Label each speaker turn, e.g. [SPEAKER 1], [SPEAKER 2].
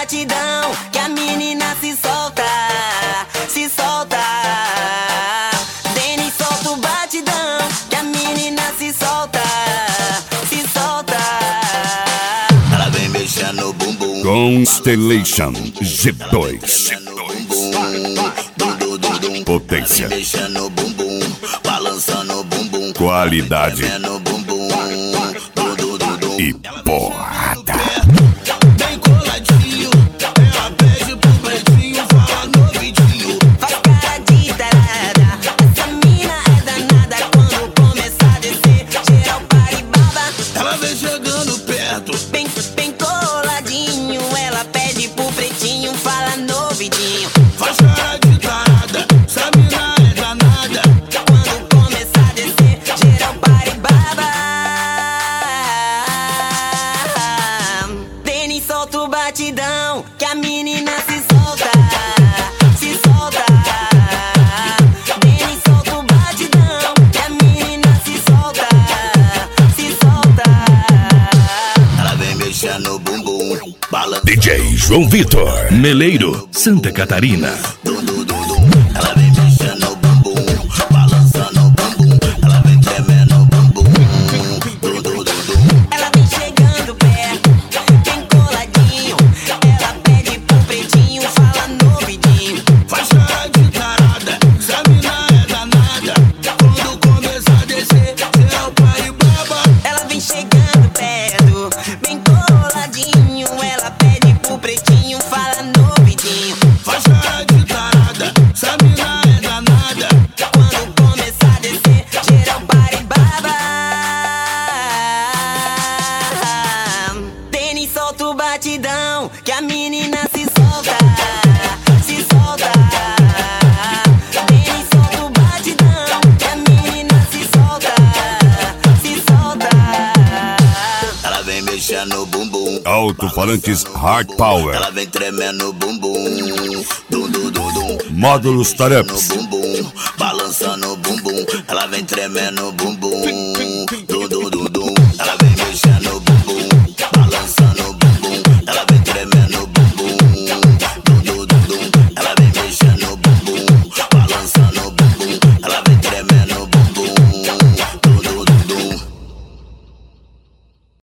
[SPEAKER 1] batidão que a menina se solta, se solta. Denis, solta o batidão que a menina se solta, se solta.
[SPEAKER 2] Ela vem mexendo o bumbum.
[SPEAKER 3] Constellation G2. Potência.
[SPEAKER 2] Mexendo o bumbum, balançando o bumbum.
[SPEAKER 3] Qualidade
[SPEAKER 2] Mexendo o bumbum.
[SPEAKER 3] e porrada.
[SPEAKER 2] Bem coladinho, ela pede pro pretinho, fala no vidinho.
[SPEAKER 1] Faz cara de tarada, essa mina é danada. Quando começar a descer, geral para e baba.
[SPEAKER 2] Ela vem chegando perto,
[SPEAKER 1] Bem, bem coladinho, ela pede pro pretinho, fala no vidinho.
[SPEAKER 2] faz cara de tarada, essa mina é danada.
[SPEAKER 1] Quando começar a descer, geral para e baba. Denis, solta o batidão que a menina se solta, se solta. Denis, solta o batidão que a menina se solta, se solta.
[SPEAKER 2] Ela vem mexendo o bumbum, balançando.
[SPEAKER 3] DJ João Vitor, Meleiro, Santa Catarina.
[SPEAKER 2] Ela vem mexendo o bumbum, balançando o bumbum. Ela vem tremendo o bumbum.
[SPEAKER 1] Ela vem chegando perto, bem coladinho. Ela pede pro pretinho, fala no vidinho.
[SPEAKER 2] Faz cara de tarada, essa mina é danada. Quando começar a descer, geral para e baba.
[SPEAKER 1] Ela vem chegando perto, bem coladinho. Ela pede pro pretinho, fala no vidinho.
[SPEAKER 2] Faz cara de tarada, essa mina é danada.
[SPEAKER 1] Quando começar a descer, geral para e baba. Denis, solta o batidão que a menina se solta, se solta. Denis, solta o batidão que a menina se solta, se solta.
[SPEAKER 2] Ela vem mexendo o bumbum.
[SPEAKER 3] Alto-falantes Hard Power.
[SPEAKER 2] Ela vem tremendo o bumbum. Dum, dum, dum, dum.
[SPEAKER 3] Módulos
[SPEAKER 2] No
[SPEAKER 3] Tareps.
[SPEAKER 2] bumbum, balançando o bumbum. Ela vem tremendo o bumbum.